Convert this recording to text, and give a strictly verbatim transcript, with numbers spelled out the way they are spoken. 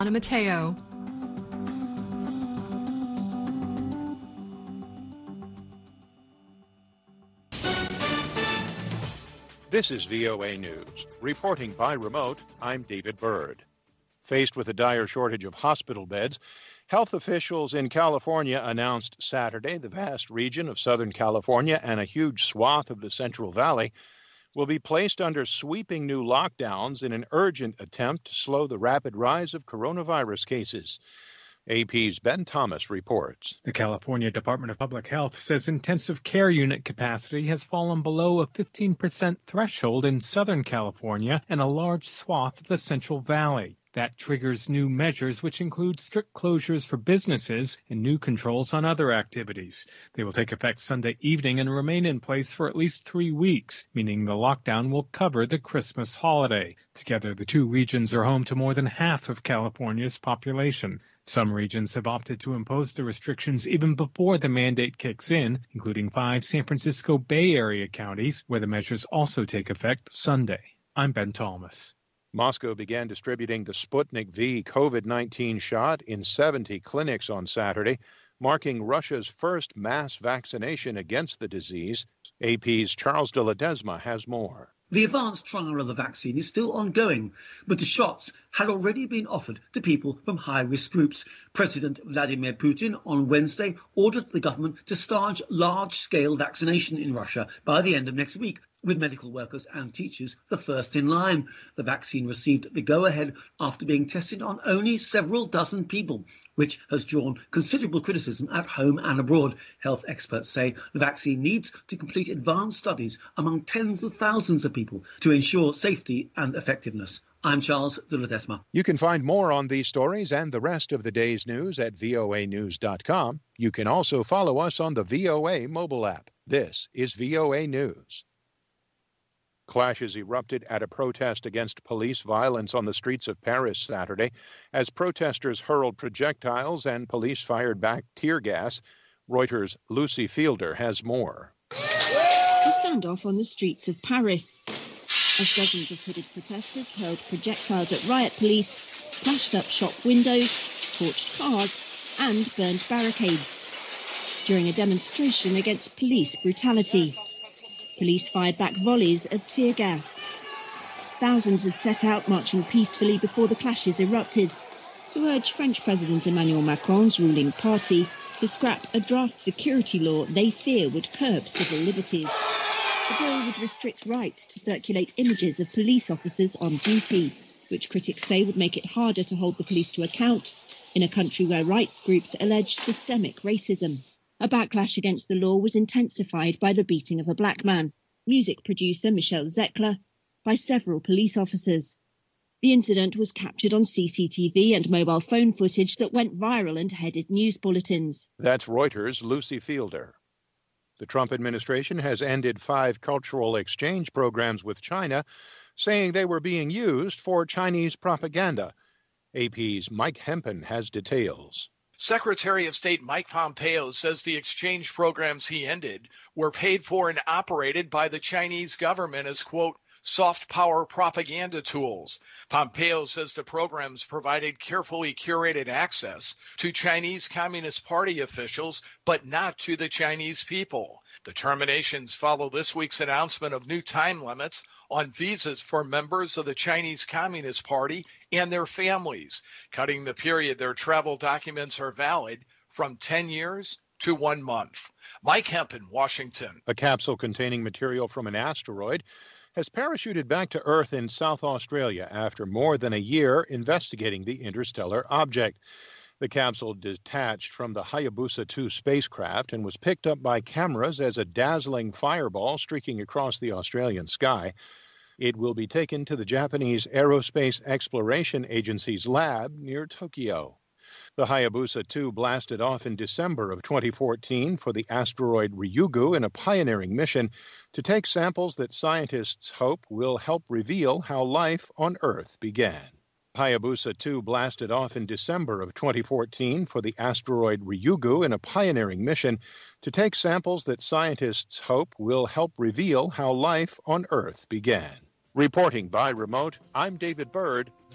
Ana Mateo. This is V O A News. Reporting by remote, I'm David Byrd. Faced with a dire shortage of hospital beds, health officials in California announced Saturday the vast region of Southern California and a huge swath of the Central Valley will be placed under sweeping new lockdowns in an urgent attempt to slow the rapid rise of coronavirus cases. A P's Ben Thomas reports. The California Department of Public Health says intensive care unit capacity has fallen below a fifteen percent threshold in Southern California and a large swath of the Central Valley. That triggers new measures, which include strict closures for businesses and new controls on other activities. They will take effect Sunday evening and remain in place for at least three weeks, meaning the lockdown will cover the Christmas holiday. Together, the two regions are home to more than half of California's population. Some regions have opted to impose the restrictions even before the mandate kicks in, including five San Francisco Bay Area counties, where the measures also take effect Sunday. I'm Ben Thomas. Moscow began distributing the Sputnik V COVID nineteen shot in seventy clinics on Saturday, marking Russia's first mass vaccination against the disease. A P's Charles de Ledesma has more. The advanced trial of the vaccine is still ongoing, but the shots had already been offered to people from high-risk groups. President Vladimir Putin on Wednesday ordered the government to start large-scale vaccination in Russia by the end of next week, with medical workers and teachers the first in line. The vaccine received the go-ahead after being tested on only several dozen people, which has drawn considerable criticism at home and abroad. Health experts say the vaccine needs to complete advanced studies among tens of thousands of people to ensure safety and effectiveness. I'm Charles de Ledesma. You can find more on these stories and the rest of the day's news at V O A news dot com. You can also follow us on the V O A mobile app. This is V O A News. Clashes erupted at a protest against police violence on the streets of Paris Saturday as protesters hurled projectiles and police fired back tear gas. Reuters' Lucy Fielder has more. A standoff on the streets of Paris as dozens of hooded protesters hurled projectiles at riot police, smashed up shop windows, torched cars and burned barricades during a demonstration against police brutality. Police fired back volleys of tear gas. Thousands had set out marching peacefully before the clashes erupted to urge French President Emmanuel Macron's ruling party to scrap a draft security law they fear would curb civil liberties. The bill would restrict rights to circulate images of police officers on duty, which critics say would make it harder to hold the police to account in a country where rights groups allege systemic racism. A backlash against the law was intensified by the beating of a black man, music producer Michel Zecler, by several police officers. The incident was captured on C C T V and mobile phone footage that went viral and headed news bulletins. That's Reuters' Lucy Fielder. The Trump administration has ended five cultural exchange programs with China, saying they were being used for Chinese propaganda. A P's Mike Hempen has details. Secretary of State Mike Pompeo says the exchange programs he ended were paid for and operated by the Chinese government as, quote, soft power propaganda tools. Pompeo says the programs provided carefully curated access to Chinese Communist Party officials, but not to the Chinese people. The terminations follow this week's announcement of new time limits on visas for members of the Chinese Communist Party and their families, cutting the period their travel documents are valid from ten years to one month. Mike Hempen, Washington. A capsule containing material from an asteroid has parachuted back to Earth in South Australia after more than a year investigating the interstellar object. The capsule detached from the Hayabusa two spacecraft and was picked up by cameras as a dazzling fireball streaking across the Australian sky. It will be taken to the Japanese Aerospace Exploration Agency's lab near Tokyo. The Hayabusa two blasted off in December of twenty fourteen for the asteroid Ryugu in a pioneering mission to take samples that scientists hope will help reveal how life on Earth began. Hayabusa two blasted off in December of twenty fourteen for the asteroid Ryugu in a pioneering mission to take samples that scientists hope will help reveal how life on Earth began. Reporting by remote, I'm David Byrd.